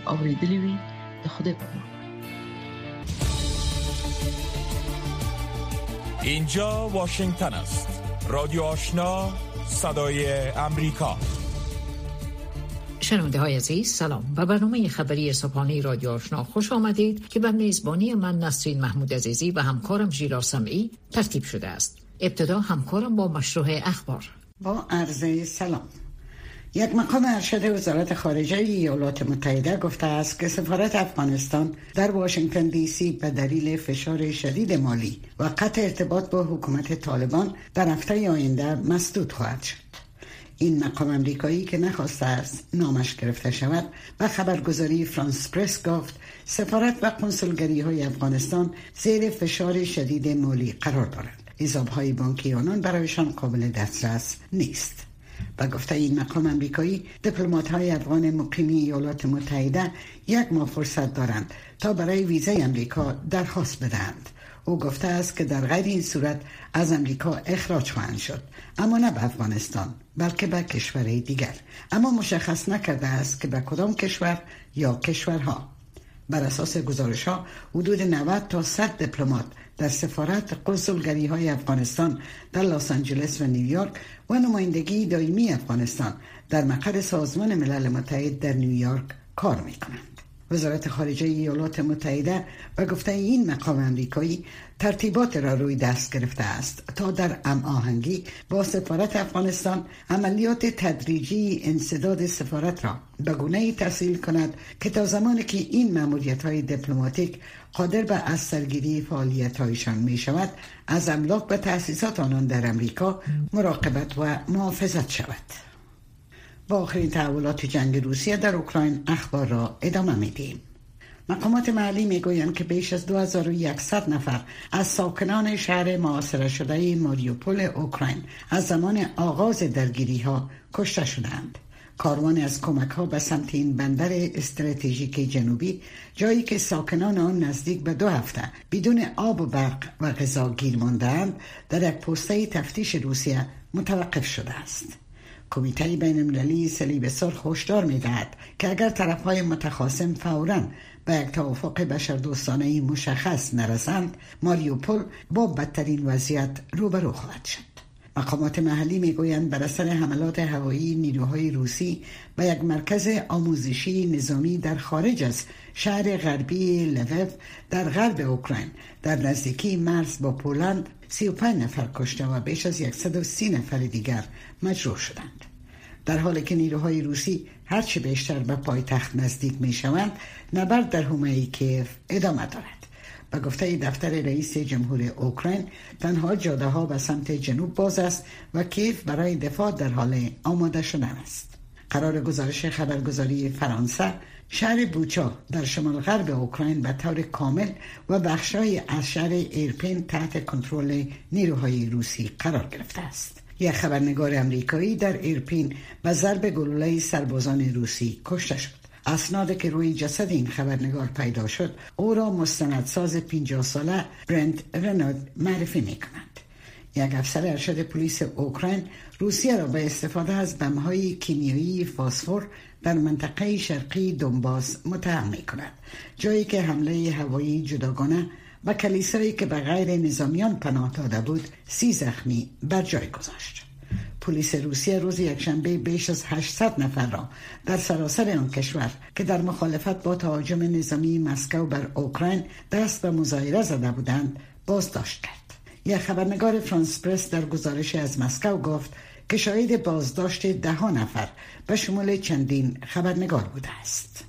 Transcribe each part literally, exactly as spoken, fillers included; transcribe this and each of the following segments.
اوریدلی وي د خدای په امان. اینجا واشنگتن است. رادیو آشنا، صدای امریکا. شنونده های عزیز سلام. به برنامه خبری صبحانه رادیو آشنا خوش آمدید که به میزبانی من نسرین محمود عزیزی و همکارم ژیلا سمعی ترتیب شده است. ابتدا همکارم با مشروع اخبار. با عرض سلام. یک مقام ارشد وزارت خارجه ایالات متحده گفته است که سفارت افغانستان در واشنگتن دی سی به دلیل فشار شدید مالی و قطع ارتباط با حکومت طالبان در هفته آینده مسدود خواهد شد. این مقام امریکایی که نخواسته است نامش گرفته شود و خبرگزاری فرانس پرس گفت سفارت و کنسولگری های افغانستان زیر فشار شدید مالی قرار دارند. حساب‌های بانکی آنان برایشان قابل دسترس نیست. با گفته این مقام امریکایی، دیپلمات‌های افغان مقیم ایالات متحده یک ماه فرصت دارند تا برای ویزای امریکا درخواست بدهند. او گفته است که در غیر این صورت از امریکا اخراج خواهند شد، اما نه به افغانستان بلکه به کشورهای دیگر، اما مشخص نکرده است که به کدام کشور یا کشورها. بر اساس گزارش‌ها حدود نود تا صد دیپلمات در سفارت کنسولگری های افغانستان در لس آنجلس و نیویورک و نمایندگی دائمی افغانستان در مقر سازمان ملل متحد در نیویورک کار می کنند. وزارت خارجه ایالات متحده و گفته این مقام امریکایی ترتیبات را روی دست گرفته است تا در هماهنگی با سفارت افغانستان عملیات تدریجی انسداد سفارت را به گونه‌ای تسهیل کند که تا زمانی که این ماموریت‌های دیپلماتیک قادر به از سرگیری فعالیت‌هایشان می شود از املاک و تأسیسات آنان در امریکا مراقبت و محافظت شود. با آخرین تحولات جنگ روسیه در اوکراین اخبار را ادامه میدیم. مقامات محلی میگویند که بیش از دو هزار و صد نفر از ساکنان شهر محاصره شده ماریوپول اوکراین از زمان آغاز درگیری ها کشته شدند. کاروان از کمک ها به سمت این بندر استراتژیک جنوبی، جایی که ساکنان آن نزدیک به دو هفته بدون آب و برق و غذا گیر مانده‌اند، در یک پسته تفتیش روسیه متوقف شده است. کمیته بین المللی صلیب سرخ هشدار می‌دهد که اگر طرف‌های متخاصم فوراً به یک توافق بشردوستانه‌ای مشخص نرسند، ماریوپول با بدترین وضعیت روبرو خواهد شد. مقامات محلی میگویند بر اثر حملات هوایی نیروهای روسی به یک مرکز آموزشی نظامی در خارج از شهر غربی لویو در غرب اوکراین در نزدیکی مرز با پولند سی و پنج نفر کشته و بیش از صد و سی نفر دیگر مجروح شدند. در حالی که نیروهای روسی هرچه بیشتر به پایتخت نزدیک می شوند، نبرد در حومه کیف ادامه دارد. به گفته دفتر رئیس جمهور اوکراین، تنها جاده ها به سمت جنوب باز است و کیف برای دفاع در حال آماده شدن است. قرار گزارش خبرگزاری فرانسه، شهر بوچا در شمال غرب اوکراین به طور کامل و بخشای از شهر ایرپین تحت کنترل نیروهای روسی قرار گرفته است. یک خبرنگار امریکایی در ایرپین به ضرب گلوله سربازان روسی کشته شد. اسنادی که روی جسد این خبرنگار پیدا شد او را مستندساز پنجاه ساله برنت رنود معرفی می کنند. یک افسر ارشد پلیس اوکراین روسیه را به استفاده از بمب‌های کیمیایی فسفر در منطقه شرقی دونباس متهم می کند، جایی که حمله هوایی جداگانه و کلیسایی که به غیر نظامیان پناه داده بود سی زخمی بر جای گذاشت. پلیس روسیه روز یکشنبه بیش از هشتصد نفر را در سراسر آن کشور که در مخالفت با تهاجم نظامی مسکو بر اوکراین دست به مظاهره زده بودند بازداشت کرد. یک خبرنگار فرانس پرس در گزارش از مسکو گفت که شاهد بازداشت ده نفر به شمول چندین خبرنگار بوده است.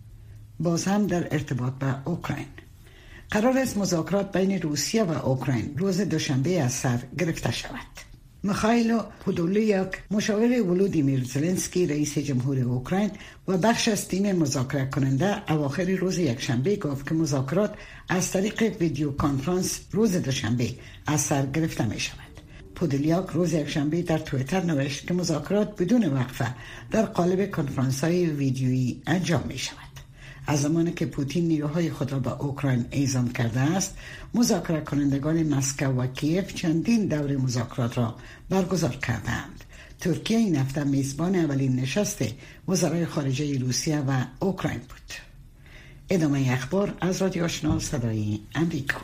باز هم در ارتباط با اوکراین، قرار است مذاکرات بین روسیه و اوکراین روز دوشنبه از سر گرفته شود. میخائیل پودولیاک، مشاور ولودیمیر زلنسکی رئیس جمهور اوکراین و بخش از تیم مذاکره کننده اواخر روز یکشنبه گفت که مذاکرات از طریق ویدیو کانفرانس روز دوشنبه از سر گرفته می شود. پودولیاک روز یکشنبه در توییتر نوشت که مذاکرات بدون وقفه در قالب کنفرانس های ویدیویی انجام می شود. از زمانی که پوتین نیروهای خود را به اوکراین اعزام کرده است، مذاکره کنندگان مسکو و کیف چندین دور مذاکرات را برگزار کردند. ترکیه این هفته میزبان اولین نشست وزرای خارجه روسیه و اوکراین بود. ادامه اخبار از رادیو آشنا صدای امریکا.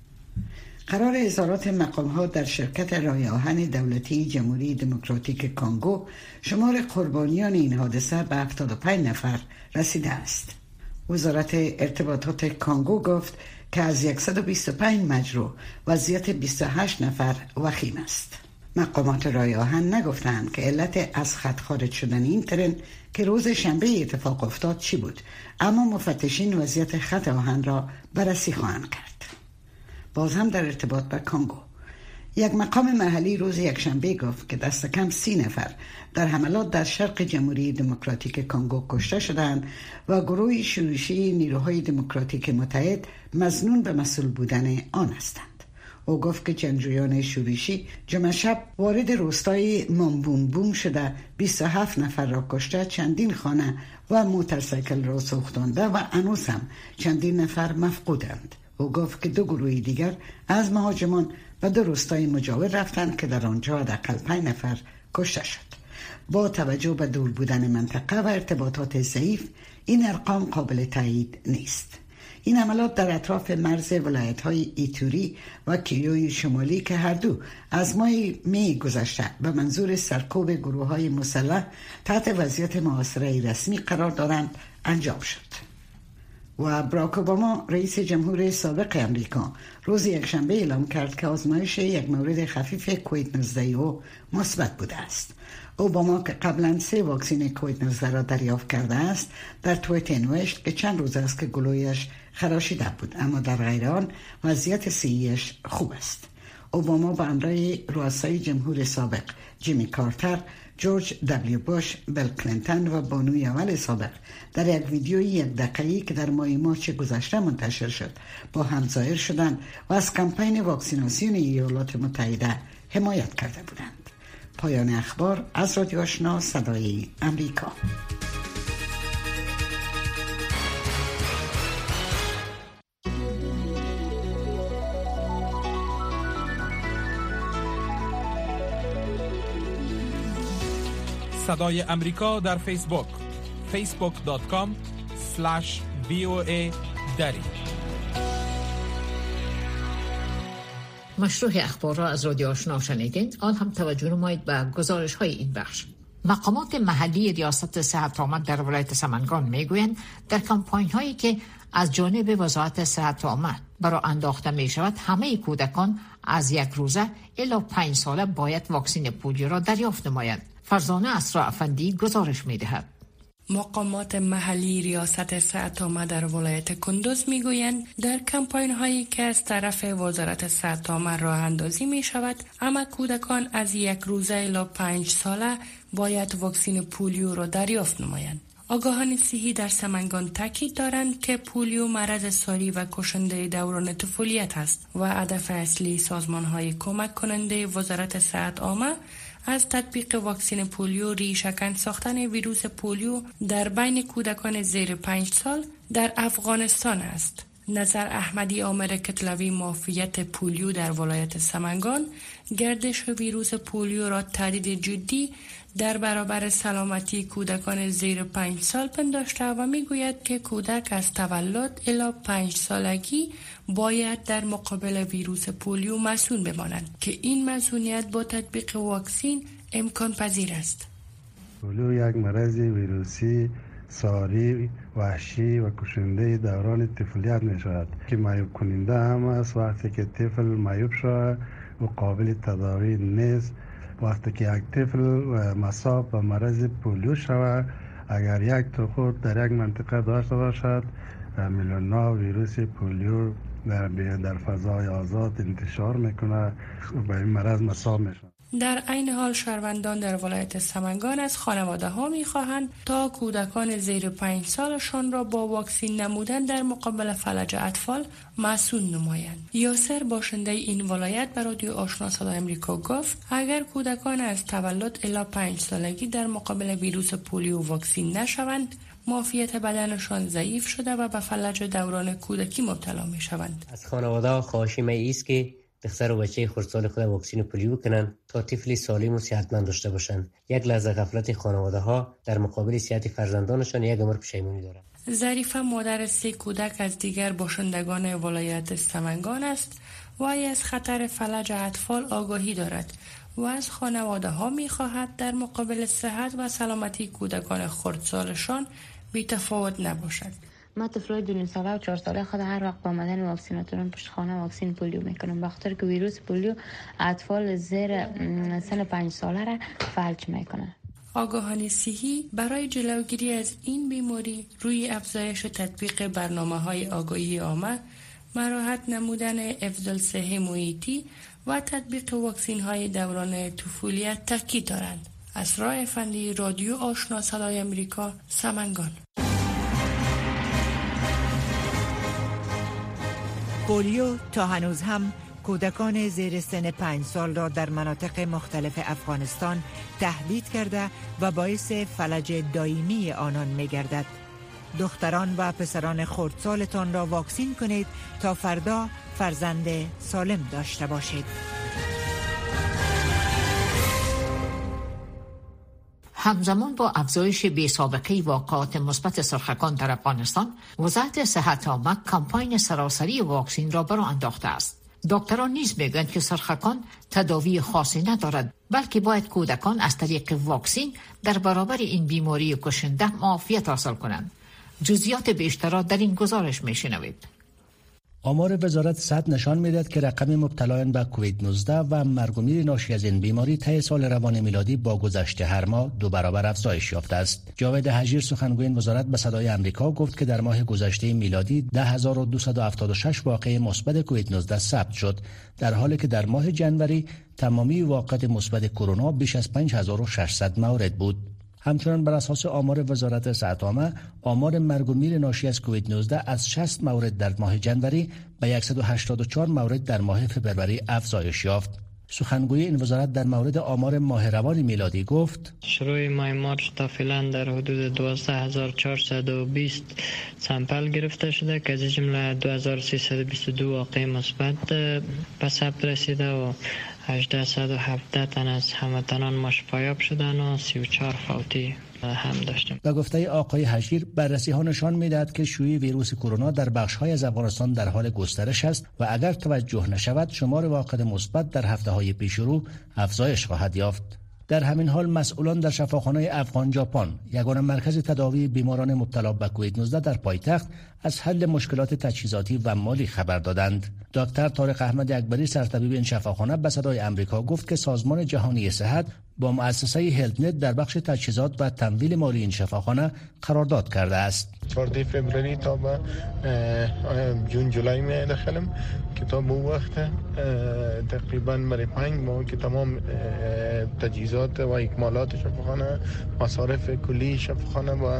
قرار اظهارات مقام‌ها در شرکت رای آهن دولتی جمهوری دموکراتیک کانگو شمار قربانیان این حادثه به هفتاد و پنج نفر رسیده است. وزارت ارتباطات کانگو گفت که از صد و بیست و پنج مجروح وضعیت بیست و هشت نفر وخیم است. مقامات رای آهن نگفتند که علت از خط خارج شدن این ترن که روز شنبه اتفاق افتاد چی بود، اما مفتشین وضعیت خط آهن را بررسی خواهند کرد. باز هم در ارتباط با کانگو، یک مقام محلی روز یکشنبه گفت که دست کم سی نفر در حملات در شرق جمهوری دموکراتیک کانگو کشته شدند و گروه شورشی نیروهای دموکراتیک متحد مظنون به مسئول بودن آن هستند. او گفت که جنگجویان شورشی جمعه شب وارد روستای مامبون بوم شده بیست و هفت نفر را کشته، چندین خانه و موتورسیکل را سوختانده و هنوز هم چندین نفر مفقودند. او گفت که دو گروه دیگر از مهاجمان و دو روستای مجاور رفتند که در آنجا حداقل پنج نفر کشته شد. با توجه به دور بودن منطقه و ارتباطات ضعیف، این ارقام قابل تایید نیست. این حملات در اطراف مرز ولایت‌های ایتوری و کیوی شمالی که هر دو از ماه می گذشته به منظور سرکوب گروه‌های مسلح تحت وضعیت محاصره رسمی قرار دارند انجام شد. و براک اوباما رئیس جمهور سابق امریکا روز یکشنبه اعلام کرد که آزمایش یک مورد خفیف کووید نوزده او مثبت بوده است. اوباما که قبلا سه واکسن کووید نوزده را دریافت کرده است، در توییتر نوشت که چند روز است که گلویش خراشیده بود، اما در غیر آن وضعیت صحیش خوب است. اوباما به همراه رؤسای جمهور سابق جیمی کارتر، جورج دبلیو بوش، بیل کلینتون و بانوی اول سابق در یک ویدیوی یک دقیقه‌ای که در ماه مارچ گذشته منتشر شد با هم ظاهر شدند و از کمپین واکسیناسیون ایالات متحده حمایت کرده بودند. پایان اخبار از رادیو آشنا صدای امریکا. صدای امریکا در فیسبوک فیسبوک دات کام اسلش وی او ای دری. مشروع اخبار را از رادیو آشنا شنیدین. آن هم توجه نمایید به گزارش های این بخش. مقامات محلی ریاست صحت عامه در ولایت سمنگان میگویند در کمپاین هایی که از جانب وزارت صحت عامه برای انداخته می شود، همه کودکان از یک روزه الی پنج ساله باید واکسن پولیو را دریافت نمایند. فرزانه اسرا افندی گزارش می دهد. مقامات محلی ریاست صحت عامه در ولایت کندوز میگویند در کمپاین هایی که از طرف وزارت صحت عامه راه اندازی می شود، اما کودکان از یک روزه الی پنج ساله باید واکسن پولیو را دریافت نمایند. آگاهان صحی در سمنگان تاکید دارند که پولیو مرض ساری و کشنده دوران طفولیت است و هدف اصلی سازمان های کمک کننده وزارت صحت عامه از تطبیق واکسن پولیو ریشه‌کن ساختن ویروس پولیو در بین کودکان زیر پنج سال در افغانستان است. نظر احمدی عامر کتلوی معافیت پولیو در ولایت سمنگان گردش ویروس پولیو را تهدید جدی در برابر سلامتی کودکان زیر پنج سال پنداشته و میگوید که کودک از تولد الی پنج سالگی باید در مقابل ویروس پولیو مسئول بمانند که این مسئولیت با تطبیق واکسن امکان پذیر است. پولیو یک مرض ویروسی ساری، وحشی و کشنده دوران طفولیت می شود که معیوب کننده هم است. وقتی که طفل معیوب شود و قابل تداوی نیست. وقتی که یک طفل مصاب به مرض پولیو شود، اگر یک تخور در یک منطقه داشته باشد، میلیون ها ویروس پولیو در, در فضای آزاد انتشار میکنه و به این مرض مصاب میشن. در عین حال شهروندان در ولایت سمنگان از خانواده ها می خواهند تا کودکان زیر پنج سالشان را با واکسن نمودن در مقابل فلج اطفال مسئول نمایند. یاسر باشنده این ولایت به رادیو آشنا صدای امریکا گفت اگر کودکان از تولد الی پنج سالگی در مقابل ویروس پولیو واکسن نشوند، معافیت بدنشان ضعیف شده و به فلج دوران کودکی مبتلا می شوند. از خانواده خواهش می است که دختر و بچه خردسال خود واکسن پولیو کنند تا طفل سالم و صحتمند داشته باشند. یک لحظه غفلت خانواده ها در مقابل صحت فرزندانشان یک عمر پشیمانی دارد. ظریفه مادر سه کودک از دیگر باشندگان ولایت سمنگان است و از خطر فلج اطفال آگاهی دارد و از خانواده ها می خواهد در مقابل صحت و سلامتی کودکان خردسالشان بی تفاوت نباشد. ما طفلای دو ساله و چهار ساله خود هر وقت با آمدن واکسیناتوران پشت خانه واکسین پولیو میکنم، بخاطر که ویروس پولیو اطفال زیر سن پنج ساله را فلج میکنه. آگاهانی صحی برای جلوگیری از این بیماری روی افزایش تطبیق برنامه‌های آگاهی عامه، مراحت نمودن افضل صحه محیطی و تطبیق واکسین‌های دوران طفولیت تاکید دارند. اسرا افندی، رادیو آشنا صدای امریکا، سمنگان. پولیو تا هنوز هم کودکان زیر سن پنج سال را در مناطق مختلف افغانستان تهدید کرده و باعث فلج دائمی آنان می گردد. دختران و پسران خردسالتان را واکسین کنید تا فردا فرزند سالم داشته باشید. همزمان با افزایش بی‌سابقه واقعات مثبت سرخکان در افغانستان، وزارت صحت عامه کمپاین سراسری واکسین را برآورده انداخته است. دکتران نیز میگویند که سرخکان تداوی خاصی ندارد، بلکه باید کودکان از طریق واکسین در برابر این بیماری کشنده معافیت حاصل کنند. جزئیات بیشتر را در این گزارش میشنوید. آمار وزارت صحت نشان می‌دهد که رقم مبتلایان به کووید نوزده و مرگ و میر ناشی از این بیماری طی سال روان میلادی با گذشت هر ماه دو برابر افزایش یافته است. جاوید حجیر سخنگوی وزارت به صدای آمریکا گفت که در ماه گذشته میلادی ده هزار و دویست و هفتاد و شش واقعه مثبت کووید نوزده ثبت شد، در حالی که در ماه جنوری تمامی واقعات مثبت کرونا بیش از پنج هزار و ششصد مورد بود. همچنان بر اساس آمار وزارت صحت عامه، آمار مرگ و میر ناشی از کووید نوزده از شصت مورد در ماه جنوری به صد و هشتاد و چهار مورد در ماه فوریه افزایش یافت. سخنگوی این وزارت در مورد آمار ماه روان میلادی گفت: شروع ماه مارس تا فعلا در حدود دوازده هزار و چهارصد و بیست سامپل گرفته شده که از جمله دو هزار و سیصد و بیست و دو واقعه مثبت به ثبت رسیده و هزار و هشتصد و هفده تن از هموطنان ما شفایاب شدن و سی و چهار فوتی هم داشتیم. به گفته آقای حجیر، بررسی ها نشان می‌دهد که شیوع ویروس کرونا در بخش‌های از افغانستان در حال گسترش است و اگر توجه نشود شمار واقعات مثبت در هفته‌های پیش رو افزایش خواهد یافت. در همین حال مسئولان در شفاخانه افغان ژاپن، یگانه مرکز تداوی بیماران مبتلا به کووید نوزده در پایتخت، از حل مشکلات تجهیزاتی و مالی خبر دادند. دکتر طارق احمد اکبری سرطبیب این شفاخانه به صدای آمریکا گفت که سازمان جهانی صحت با مؤسسه هلت نت در بخش تجهیزات و تمویل مالی این شفاخانه قرارداد کرده است. چهاردهم فوریه تا به جون جولای می داخلم که تا به وقت تقریبا برای پنج ماه که تمام تجهیزات و اکمالات شفاخانه، مصارف کلی شفاخانه و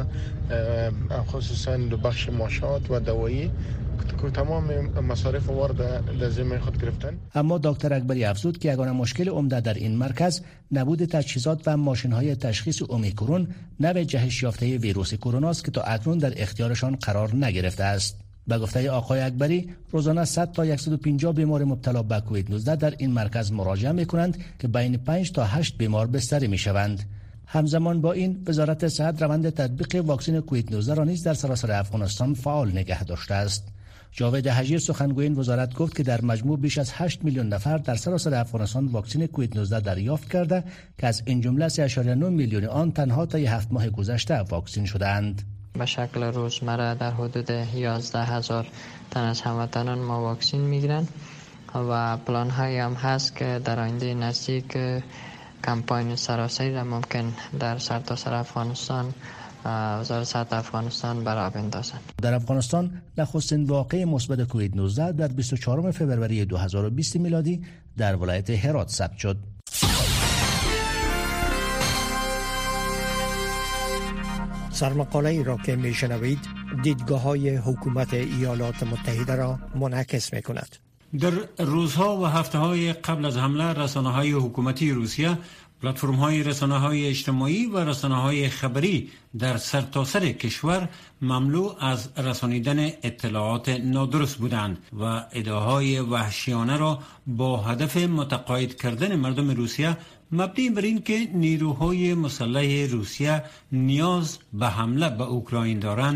خصوصا بخش ماشات و دوایی که تمام مصارف وارد در ذمه خود گرفتن. اما دکتر اکبری افزود که یگانه مشکل عمده در این مرکز نبود تجهیزات و ماشین‌های تشخیص اومیکرون، نوع جهش یافته ویروس کرونا است که تا اکنون در اختیارشان قرار نگرفته است. به گفته آقای اکبری، روزانه صد تا صد و پنجاه بیمار مبتلا به کووید نوزده در این مرکز مراجعه می‌کنند که بین پنج تا هشت بیمار بستری می‌شوند. همزمان با این، وزارت صحت روند تطبیق واکسن کووید نوزده را نیز در سراسر افغانستان فعال نگه داشته است. جاوید حجیر سخنگوی این وزارت گفت که در مجموع بیش از هشت میلیون نفر در سراسر افغانستان واکسن کووید نوزده دریافت کرده که از این جمله سه و نه میلیون آن تنها طی هفت ماه گذشته واکسن شدند. به شکل روزمره در حدود یازده هزار تن از هموطنان ما واکسن میگیرند و پلان هایی هم هست که در آینده نزدیک کمپاین سراسری را ممکن در سرتاسر افغانستان وزارت صحت افغانستان برای بندازند. در افغانستان نخستین واقعه مثبت کووید نوزده در بیست و چهارم فوریه دو هزار و بیست میلادی در ولایت هرات ثبت شد. سرمقاله ای را که میشنوید دیدگاه های حکومت ایالات متحده را منعکس می کند. در روزها و هفته های قبل از حمله، رسانه های حکومتی روسیه، پلتفرم های رسانه های اجتماعی و رسانه های خبری در سرتاسر کشور مملو از رسانیدن اطلاعات نادرست بودند و ادعاهای وحشیانه را با هدف متقاعد کردن مردم روسیه مبنی بر این که نیروهای مسلح روسیه نیاز به حمله به اوکراین دارند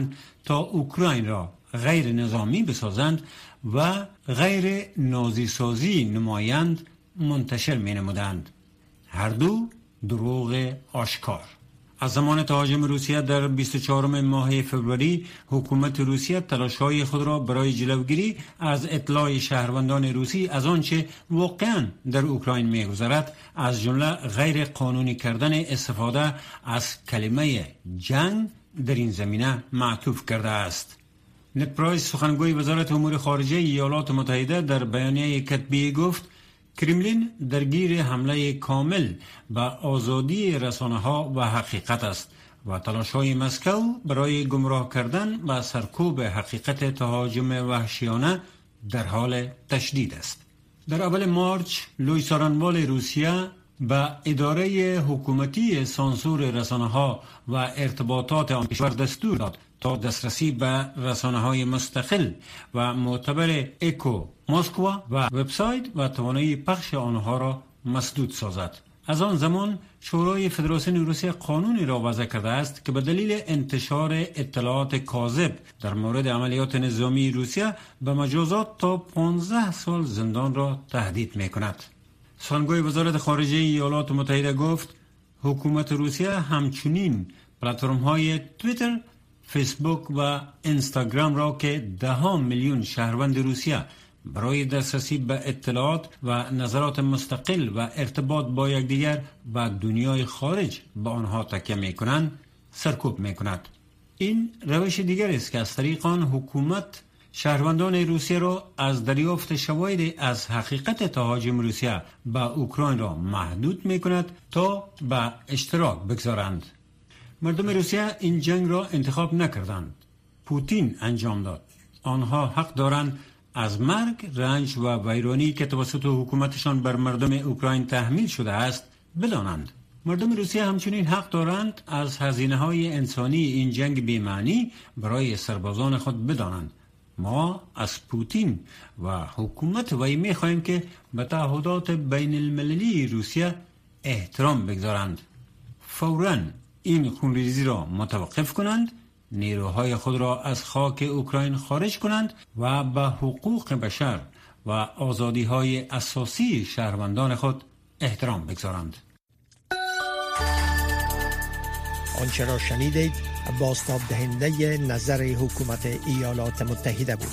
تا اوکراین را غیر نظامی بسازند و غیر نازی سازی نمایند منتشر می نمودند. هر دو دروغ آشکار. از زمان تهاجم روسیه در بیست و چهارم ماه فوریه حکومت روسیه تلاش‌های خود را برای جلوگیری از اطلاع شهروندان روسی از آنچه واقعاً در اوکراین می‌گذرد از جمله غیر قانونی کردن استفاده از کلمه جنگ در این زمینه معطوف کرده است. نت پرایس سخنگوی وزارت امور خارجه ایالات متحده در بیانیه کتبی گفت کرملین درگیر حمله کامل به آزادی رسانه‌ها و حقیقت است و تلاش‌های مسکو برای گمراه کردن و سرکوب حقیقت تهاجم وحشیانه در حال تشدید است. در اول مارچ لوی سارنوال روسیه به اداره حکومتی سانسور رسانه‌ها و ارتباطات آن کشور دستور داد تا دسترسی به رسانه‌های مستقل و معتبر اکو مسکو و وبسایت و توانایی پخش آنها را مسدود سازد. از آن زمان شورای فدراسیون روسیه قانونی را وضع کرده است که به دلیل انتشار اطلاعات کاذب در مورد عملیات نظامی روسیه به مجازات تا پانزده سال زندان را تهدید می‌کند. سخنگوی وزارت خارجه ایالات متحده گفت حکومت روسیه همچنین پلتفرم‌های توییتر، فیسبوک و اینستاگرام را که ده ها میلیون شهروند روسیه برای دسترسی به اطلاعات و نظرات مستقل و ارتباط با یکدیگر و دنیای خارج به آنها تکیه می‌کنند سرکوب می‌کند. این روش دیگر است که از طریق آن حکومت شهروندان روسیه را از دریافت شواهد از حقیقت تهاجم روسیه به اوکراین را محدود می‌کند تا به اشتراک بگذارند. مردم روسیه این جنگ را انتخاب نکردند. پوتین انجام داد. آنها حق دارند از مرگ، رنج و ویرانی که توسط حکومتشان بر مردم اوکراین تحمیل شده است بدانند. مردم روسیه همچنین حق دارند از هزینه‌های انسانی این جنگ بی‌معنی برای سربازان خود بدانند. ما از پوتین و حکومت وی می‌خواهیم که به تعهدات بین المللی روسیه احترام بگذارند. فوراً این خونریزی را متوقف کنند، نیروهای خود را از خاک اوکراین خارج کنند و به حقوق بشر و آزادی‌های اساسی شهروندان خود احترام بگذارند. آنچه را شنیدید بازتاب دهنده نظر حکومت ایالات متحده بود.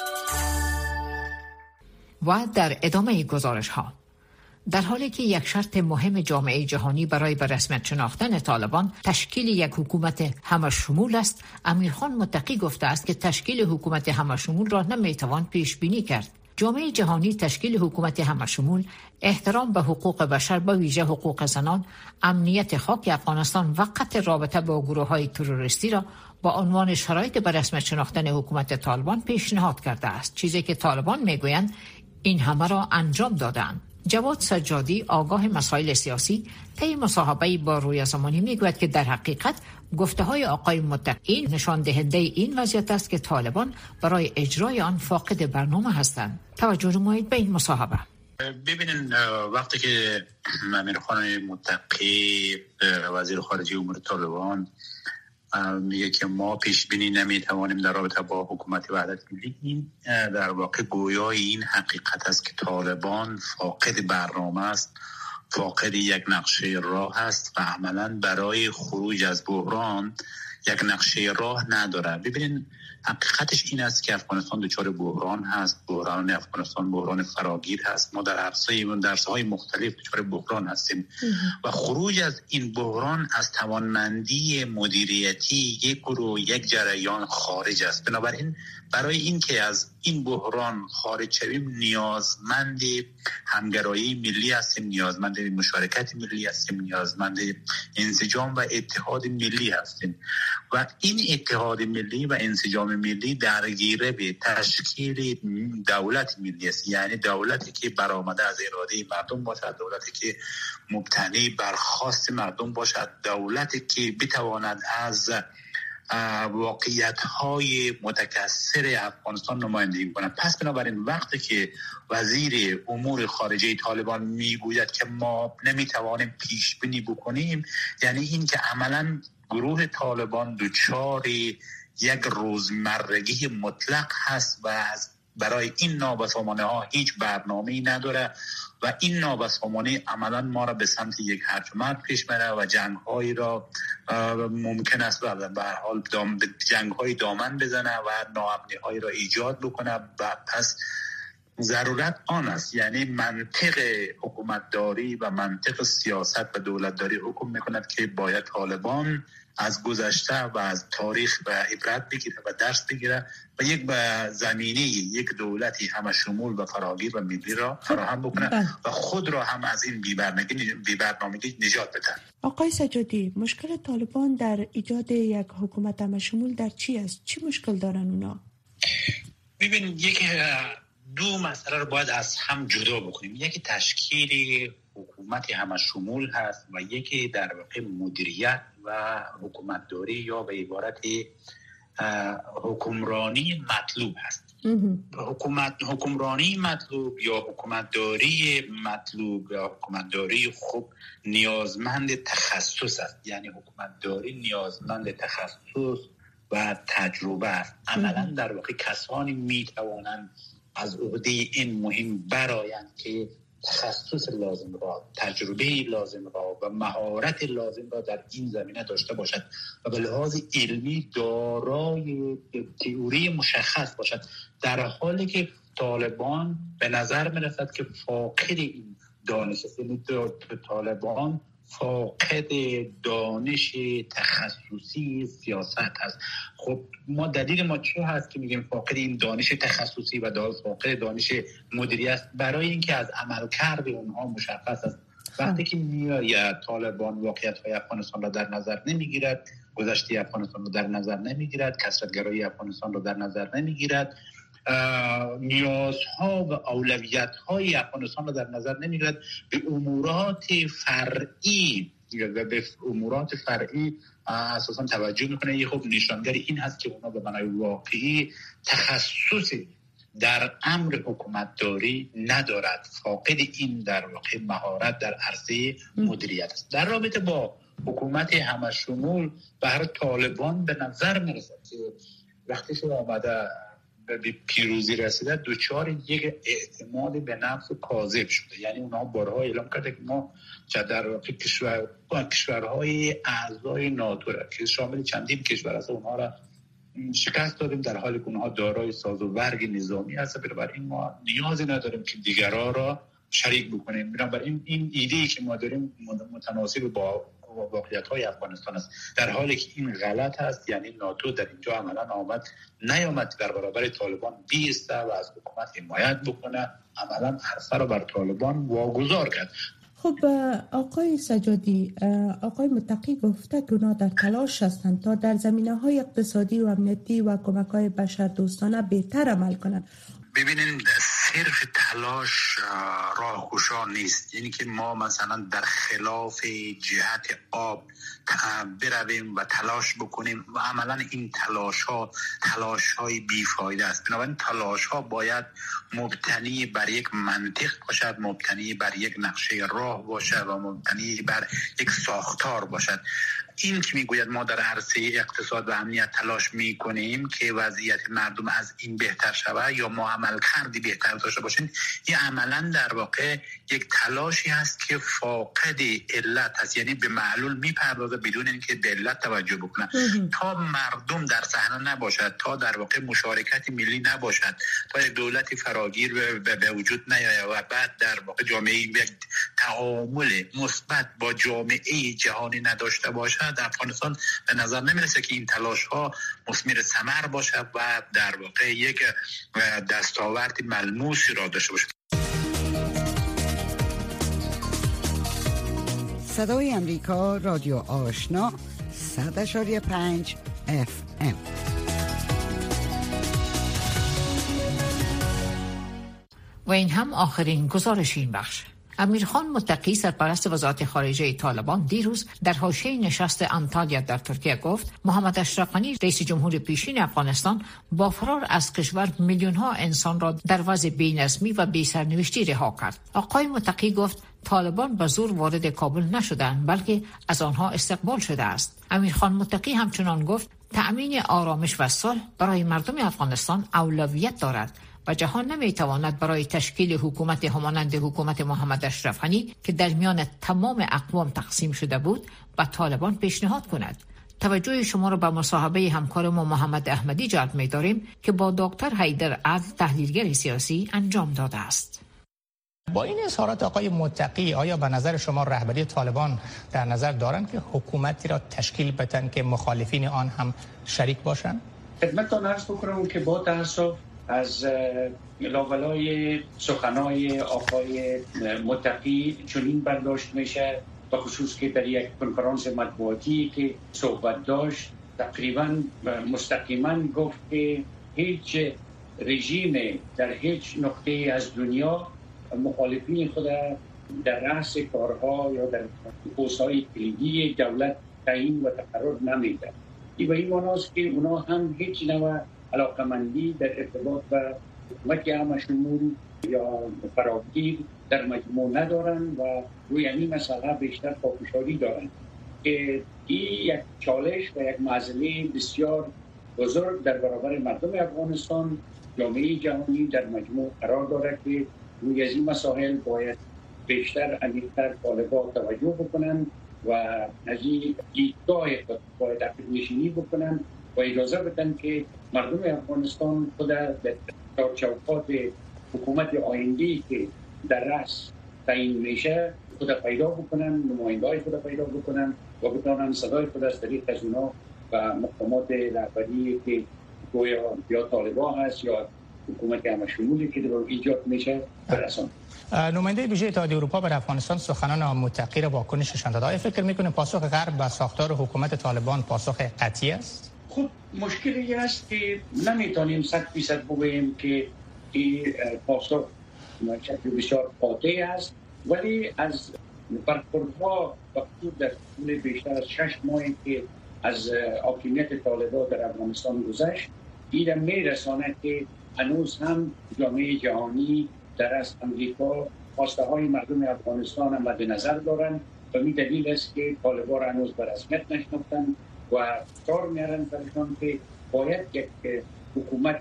و در ادامه گزارش ها، در حالی که یک شرط مهم جامعه جهانی برای به رسمیت شناختن طالبان تشکیل یک حکومت همشمول است، امیرخان متقی گفته است که تشکیل حکومت همشمول را نمیتوان پیش بینی کرد. جامعه جهانی تشکیل حکومت همشمول، احترام به حقوق بشر به ویژه حقوق زنان، امنیت خاک افغانستان و قطع رابطه با گروه‌های تروریستی را با عنوان شرایط به رسمیت شناختن حکومت طالبان پیشنهاد کرده است، چیزی که طالبان میگویند این همه را انجام دادند. جواد سجادی، آگاه مسائل سیاسی، طی مصاحبه‌ای با رویا زمانی میگوید که در حقیقت گفته‌های آقای متقی نشان دهنده این وضعیت است که طالبان برای اجرای آن فاقد برنامه هستند. توجه نمایید به این مصاحبه. ببینین وقتی که امیرخان متقی وزیر خارجه امور طالبان میگه که ما پیش بینی نمیتوانیم در رابطه با حکومت وحدت ملی، این در واقع گویای این حقیقت است که طالبان فاقد برنامه است، فاقد یک نقشه راه است و عملا برای خروج از بحران یک نقشه راه نداره. ببینین حقیقتش این است که افغانستان دچار بحران هست، بحران افغانستان بحران فراگیر هست. ما در عرصه درس‌های مختلف دچار بحران هستیم و خروج از این بحران از توانمندی مدیریتی یک گروه یک جریان خارج است. بنابراین برای این که از این بحران خارج شویم نیازمند همگرایی ملی هستیم، نیازمند مشارکت ملی هستیم، نیازمند انسجام و اتحاد ملی هستیم و این اتحاد ملی و انسجام ملی درگیر به تشکیل دولت ملی است، یعنی دولتی که برآمده از اراده مردم باشد، دولتی که مبتنی بر خواست مردم باشد، دولتی که بتواند از واقعیت‌های متکثر افغانستان نمایندگی کنند. پس بنابراین وقتی که وزیر امور خارجه طالبان میگوید که ما نمیتوانیم پیش بینی بکنیم، یعنی این که عملاً گروه طالبان دچار یک روزمرگی مطلق هست و برای این نابسامانی ها هیچ برنامه‌ای نداره و این نابسامانی عملا ما را به سمت یک هرج و مرج پیش بره و جنگ هایی را ممکن است و به هر حال جنگ های دامن بزنه و ناامنی هایی را ایجاد بکنه. و پس ضرورت آن است، یعنی منطق حکومتداری و منطق سیاست و دولتداری حکم میکند که باید طالبان از گذشته و از تاریخ به عبرت بگیره و درس بگیره و یک به زمینه یک دولتی همه شمول و فراگیر و ملی را فراهم بکنه و خود را هم از این بی‌برنامگی نجات بده. آقای سجادی، مشکل طالبان در ایجاد یک حکومت همه شمول در چی است؟ چی مشکل دارن اونا؟ ببین، یک دو مسئله رو باید از هم جدا بکنیم. یکی تشکیل حکومت همه شمول هست و یکی در واقع مدیریت و حکومتداری یا به عبارت حکمرانی مطلوب هست. حکومت حکمرانی مطلوب یا حکومتداری مطلوب یا حکومتداری خب نیازمند تخصص است، یعنی حکومتداری نیازمند تخصص و تجربه است. عملا در واقع کسانی میتوانند از عهده این مهم برآیند که تخصص لازم را، تجربه لازم را و مهارت لازم را در این زمینه داشته باشد و به لحاظ علمی دارای تئوری مشخص باشد، در حالی که طالبان به نظر می‌رسد که فاقد این دانش است. یعنی طالبان فاقد دانش تخصصی سیاست هست. خب ما دلیل ما چی هست که میگیم فاقد این دانش تخصصی و فاقد دانش مدیریت؟ برای اینکه از عملکرد اونها مشخص است. وقتی که میآید طالبان واقعیت‌های افغانستان را در نظر نمیگیرد، گذشته افغانستان را در نظر نمیگیرد، کثرت‌گرایی افغانستان را در نظر نمیگیرد، نیازها و اولویت‌های افغانستان را در نظر نمیگیرد، به امورات فرعی و به امورات فرعی اساساً توجه میکنه. یه خب نشانگری این هست که اونا به معنای واقعی تخصصی در امر حکومتداری ندارد، فاقد این در واقع مهارت در عرصه مدیریت است. در رابطه با حکومت همه شمول بر طالبان به نظر میرسد که وقتی شما آمده به پیروزی رسیده دوچار یک اعتماد به نفس کاذب شده. یعنی اونها بارها اعلام کرده که ما در واقع کشور کشورهای اعضای ناتو را که شامل چندین کشور است اونها را شکست دادیم، در حالی که اونها دارای ساز و برگ نظامی هست. بنابراین ما نیازی نداریم که دیگران را شریک بکنیم. بنابراین این ایده‌ای که ما داریم متناسب با واقعیت‌های افغانستان است، در حالی که این غلط است. یعنی ناتو در اینجا عملاً آمد نیامد در برابر طالبان بیسته و از حکومت حمایت بکنه، عملاً عرصه را بر طالبان واگذار کرد. خب آقای سجادی، آقای متقی گفته که اونا در تلاش هستند تا در زمینه‌های اقتصادی و امنیتی و کمک‌های بشردوستانه بهتر عمل کنند. ببینید، صرف تلاش راهگشا نیست. یعنی که ما مثلا در خلاف جهت آب برویم و تلاش بکنیم و عملا این تلاش ها تلاش های بیفایده است. بنابراین تلاش ها باید مبتنی بر یک منطق باشد، مبتنی بر یک نقشه راه باشد و مبتنی بر یک ساختار باشد. این که میگوید ما در عرصه اقتصاد و امنیت تلاش میکنیم که وضعیت مردم از این بهتر شود یا ما عمل کردی بهتر داشته باشیم، این عملا در واقع یک تلاشی هست که فاقد علت هست. یعنی به معلول میپردازه بدون اینکه به علت توجه بکنه. تا مردم در صحنه نباشد، تا در واقع مشارکت ملی نباشد، تا یک دولتی فراگیر به وجود نیاید و بعد در واقع جامعه یک تعامل مثبت با جامعه جهانی نداشته باشد، در افغانستان به نظر نمیرسه که این تلاش ها مثمر ثمر باشد و در واقع یک دستاورد ملموسی را داشته باشد. صدای امریکا، رادیو آشنا، صد اشاری پنج اف ام. و این هم آخرین گزارش این بخش. امیرخان متقی، سرپرست وزارت خارجه طالبان، دیروز در حاشیه نشست انطالیا در ترکیه گفت محمد اشرف غنی رئیس جمهور پیشین افغانستان با فرار از کشور میلیون ها انسان را در وضع بی‌نظمی و بی‌سرنوشتی رها کرد. آقای متقی گفت طالبان به زور وارد کابل نشدند، بلکه از آنها استقبال شده است. امیرخان متقی همچنان گفت تأمین آرامش و صلح برای مردم افغانستان اولویت دارد و جهان نمیتواند برای تشکیل حکومت همانند حکومت محمد اشرف غنی که در میان تمام اقوام تقسیم شده بود و طالبان پیشنهاد کند. توجه شما را به مصاحبه همکارم محمد احمدی جلب می‌داریم که با دکتر حیدر عدل تحلیلگر سیاسی انجام داده است. با این اظهارات آقای متقی، آیا به نظر شما رهبری طالبان در نظر دارند که حکومتی را تشکیل بدن که مخالفین آن هم شریک باشند؟ خدمتتان عرض بکنم که با تأسف از لابلای سخنای آقای متقی چنین برداشت میشه، به خصوص که در یک کنفرانس مطبوعاتی که صحبت داشت تقریبا مستقیما گفت که هیچ رژیم در هیچ نقطه از دنیا مخالفین خود در رأس کارها یا در پست‌های کلیدی دولت تعیین و تقرر نمیده. این به این معناست که اونا هم هیچ نوع علاقمندی در ارتباط با حکومت همشمول یا فراگیر در مجموع ندارن و روی این مسئله بیشتر پافشاری دارن که این یک چالش و یک معضله بسیار بزرگ در برابر مردم افغانستان، جامعه جهانی در مجموع قرار داره که روی از این مسائل باید بیشتر عمیق‌تر طالبان توجه بکنن و از این دیدگاه باید عقیده‌نشینی بکنن و اجازه بدن که مردم افغانستان خود در چوکات حکومت آینده‌ای که در رأس تعیین میشه خود پیدا بکنن، نماینده‌های خود پیدا بکنن و بتونن صدای خود از طریق از اونا و مقامات رهبری که گویا یا طالبان هست یا حکومت همشمولی که در ایجاد میشه برسان. نماینده ویژه اتحادیه اروپا بر افغانستان سخنان متقی را واکنششان داد. آیا فکر میکنه پاسخ غرب به ساختار حکومت طالبان پاسخ قطعی است؟ خب مشکلی است که نمیتونیم صد فیصد بگوییم که این پاسخ شکل بسیار قاطع است، ولی از برخوردها وقتی در طول بیشتر از شش ماهی که از حاکمیت طالبان در افغانستان گذشت این میرساند که هنوز هم جامعه جهانی در از امریکا خواسته های مردم افغانستان هم مد نظر دارند و می دلیل است که طالبان را هنوز به رسمیت نشناختن و کار میارن برشان که باید یک حکومت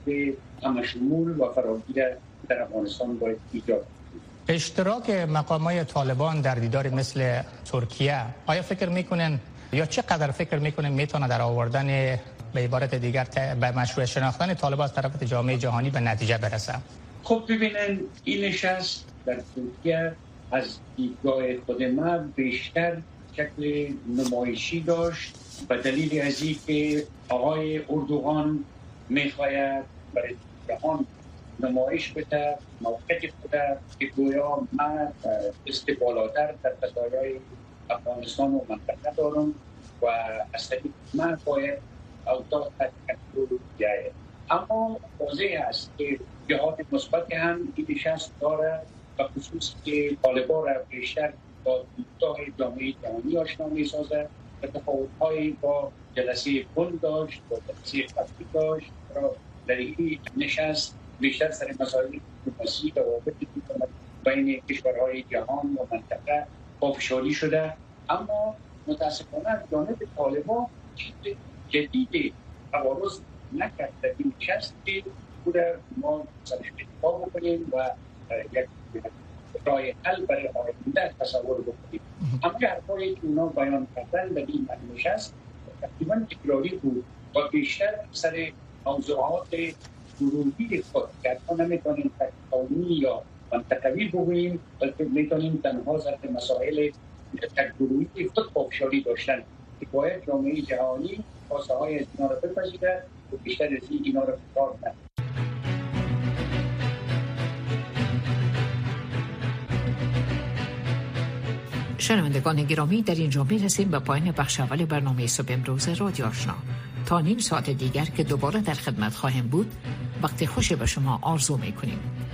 همشمول و فراگیر در افغانستان باید ایجاد. اشتراک مقامات طالبان در دیدار مثل ترکیه، آیا فکر میکنن یا چقدر فکر میکنن میتونه در آوردن به عبارت دیگر به مشروع شناختن طالبان از طرف جامعه جهانی به نتیجه برسه؟ خب ببینن این نشست در ترکیه از دیدگاه خود من بیشتر شکل نمایشی داشت به دلیل از این که آقای اردوغان میخواید برای جهان نمایش بده موقعیت خود که گویا من استقلال‌تر در قضایای افغانستان و منطقه دارم و از طریق من باید اوضاع کنترل جایه. اما واضح است که جهات مثبت هم این نشست داره و خصوص که طالبان را بیشتر با دیدگاه جامعه جهانی آشنا می‌سازد و تفاوت‌هایی با جلسه بن داشت با جلسه قبلی داشت را در این نشست بیشتر سر مسائل دیپلماسی و روابط بین کشورهای جهان و منطقه پافشاری شده. اما متاسفانه از جانب طالبان چیز جدید عوارض نکرد در این نشست که بود ما سرش اتفاق بکنیم و یک راه حل برای آینده تصور بکنیم. اما حرفایی که اونا بیان کردن در این نشست تقریبا تکراری بود و بیشتر سر موضوعات گروهی خود که ما نمیتونیم تکتونی یا منطقوی بگوییم بلکه میتونیم تنها ضد مسائل تکگروهی خود پافشاری داشتن که باید جامعه جهانی خواسته های از اینا را بپذیرد و بیشتر از اینا را بکار کنند. شنوندگان گرامی، در اینجا میرسیم به پایان بخش اول برنامه صبح امروز رادیو آشنا. تا نیم ساعت دیگر که دوباره در خدمت خواهیم بود، وقت خوشی به شما آرزو میکنیم.